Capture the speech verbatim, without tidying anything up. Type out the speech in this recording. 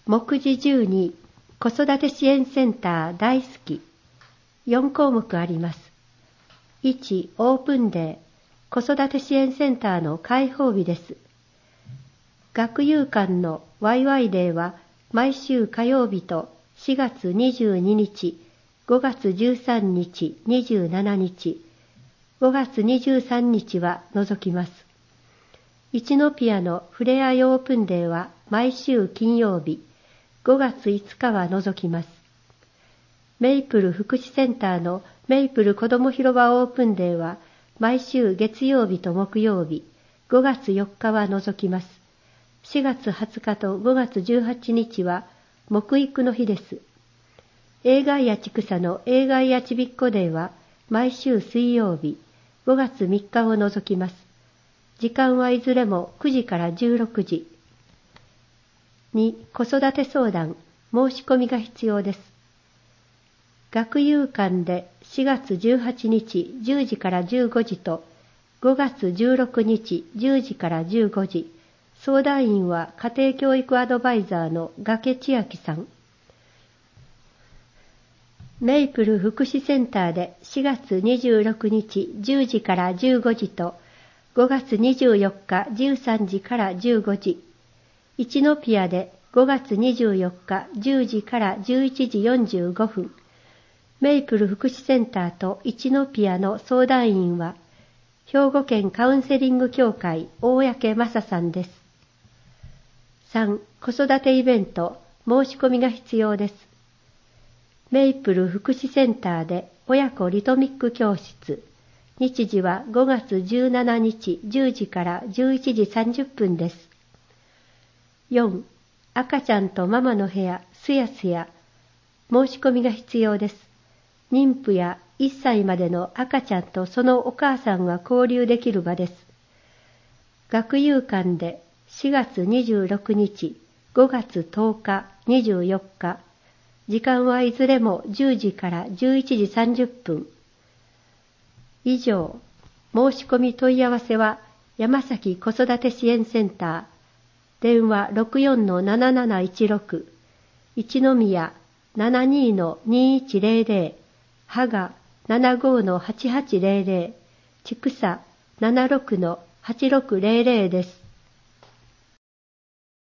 目次じゅうに子育て支援センター大好き。よん項目あります。いち. オープンデー、子育て支援センターの開放日です。学友館のワイワイデーは毎週火曜日としがつにじゅうににち、ごがつじゅうさんにち、にじゅうしちにち、ごがつにじゅうさんにちは除きます。一ノピアのふれあいオープンデーは毎週金曜日、ごがついつかは除きます。メイプル福祉センターのメイプル子ども広場オープンデーは毎週月曜日と木曜日、ごがつよっかは除きます。しがつはつかとごがつじゅうはちにちは木育の日です。映画やちくさの映画やちびっこデーは毎週水曜日、ごがつみっかを除きます。時間はいずれもくじからじゅうろくじ。に. 子育て相談、申し込みが必要です。学友館でしがつじゅうはちにちじゅうじからじゅうごじとごがつじゅうろくにちじゅうじからじゅうごじ、相談員は家庭教育アドバイザーの崖千秋さん。メイプル福祉センターでしがつにじゅうろくにちじゅうじからじゅうごじとごがつにじゅうよっかじゅうさんじからじゅうごじ、一ノピアでごがつにじゅうよっかじゅうじからじゅういちじよんじゅうごふん、メイプル福祉センターと一ノピアの相談員は、兵庫県カウンセリング協会大宅正さんです。さん. 子育てイベント、申し込みが必要です。メイプル福祉センターで親子リトミック教室、日時はごがつじゅうしちにちじゅうじからじゅういちじさんじゅっぷんです。よん. 赤ちゃんとママの部屋すやすや、申し込みが必要です。妊婦やいっさいまでの赤ちゃんとそのお母さんが交流できる場です。学友館でしがつにじゅうろくにち、ごがつとおか、にじゅうよっか、時間はいずれもじゅうじからじゅういちじさんじゅっぷん。以上、申し込み問い合わせは山崎子育て支援センター、電話 ろくよんのなななないちろく、一宮 ななにのにいちぜろぜろ、はが ななごのはちはちぜろぜろ、ちくさ ななろくのはちろくぜろぜろです。